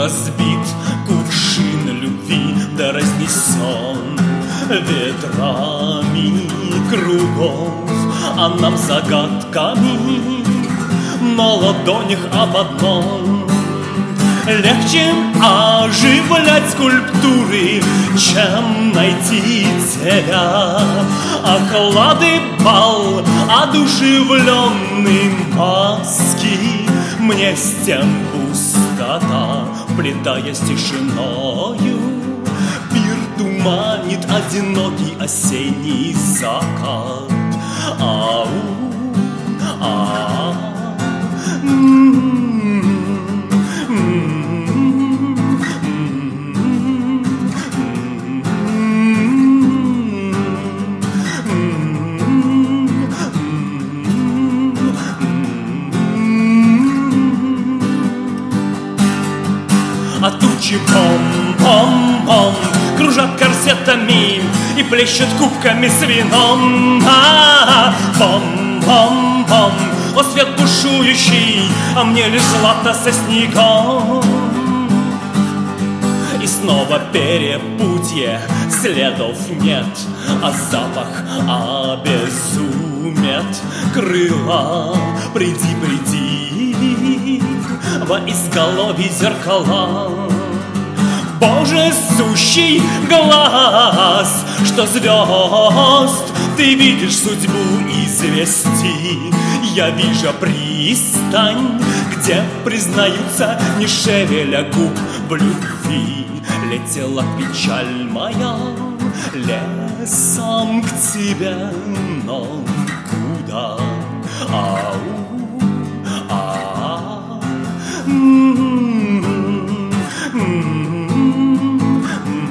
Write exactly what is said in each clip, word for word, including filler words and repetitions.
разбит кувшин любви, да разнесен ветрами кругов, а нам загадками на ладонях об одном. Легче оживлять скульптуры, чем найти тебя. Оклады бал, одушевленные маски, мне с тем пустота, плетаясь тишиною. Пир туманит одинокий осенний закат. Ау, а, а тучи бом-бом-бом кружат корсетами и плещут кубками с вином. А-а-а, бом-бом-бом, о свет бушующий, а мне лишь злато со снегом. И снова перепутье, следов нет, а запах обезумет. Крыла, приди, приди, во изголовье зеркала. Боже, сущий глаз, что звезд ты видишь судьбу извести. Я вижу пристань, где признаются, не шевеля губ, в любви. Летела печаль моя лесом к тебе, но куда? Ау, а, м-м-м, м-м-м,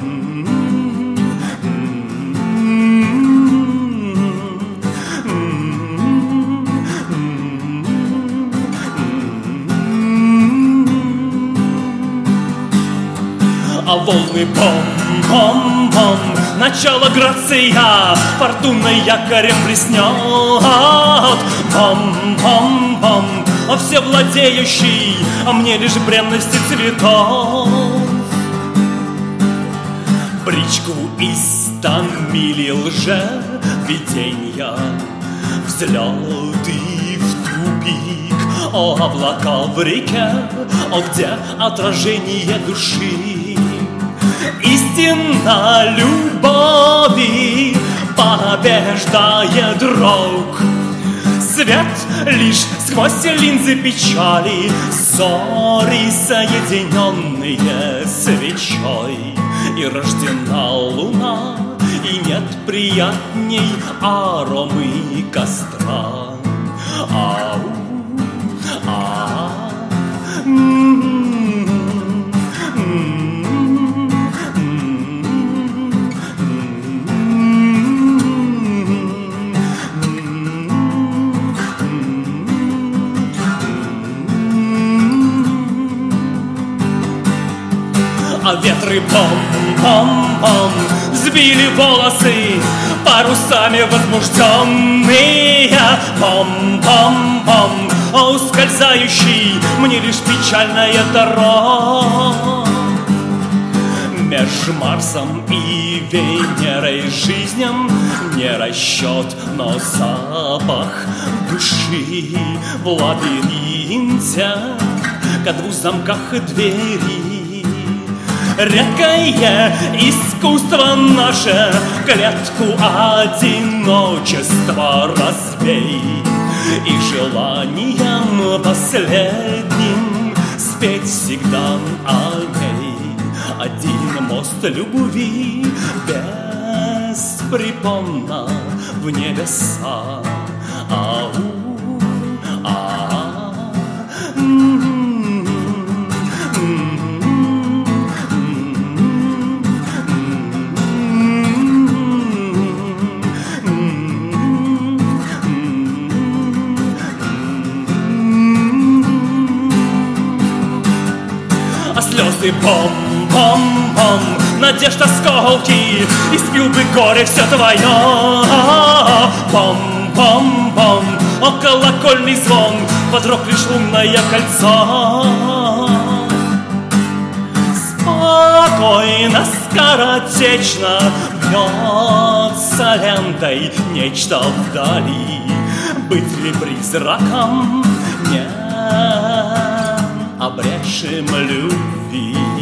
а волны бом-бом-бом, начало грация, фортуной якорем блеснет. Бом-бом-бом, а всевладеющий, а мне лишь бренности цветов. Бричку истомили лже-виденья, взлеты в тупик. О, облака в реке, о, где отражение души. Истина любови побеждает рок. Свет лишь сквозь линзы печали, ссоры соединенные свечой. И рождена луна, и нет приятней аромы костра. Ау, а, м-м-м, м-м-м, а ветры бом-бом-бом сбили волосы парусами возбужденные. Бом-бом-бом, а ускользающий мне лишь печальная дорога. Меж Марсом и Венерой жизням не расчет, но запах души в лабиринте ко двух замках и двери. Редкое искусство наше, клетку одиночества разбей. И желанием последним спеть всегда о ней. Один мост любви беспрепонно в небеса. Ау, а, м-м-м, м-м-м, а слезы бом-бом-бом, надежда сколки, и спил бы горе все твое. Бом-бом-бом, о колокольный звон, подрог лишь лунное кольцо. спокойно, скоротечно бьется лентой нечто вдали. Быть ли призраком, не обретшим любви?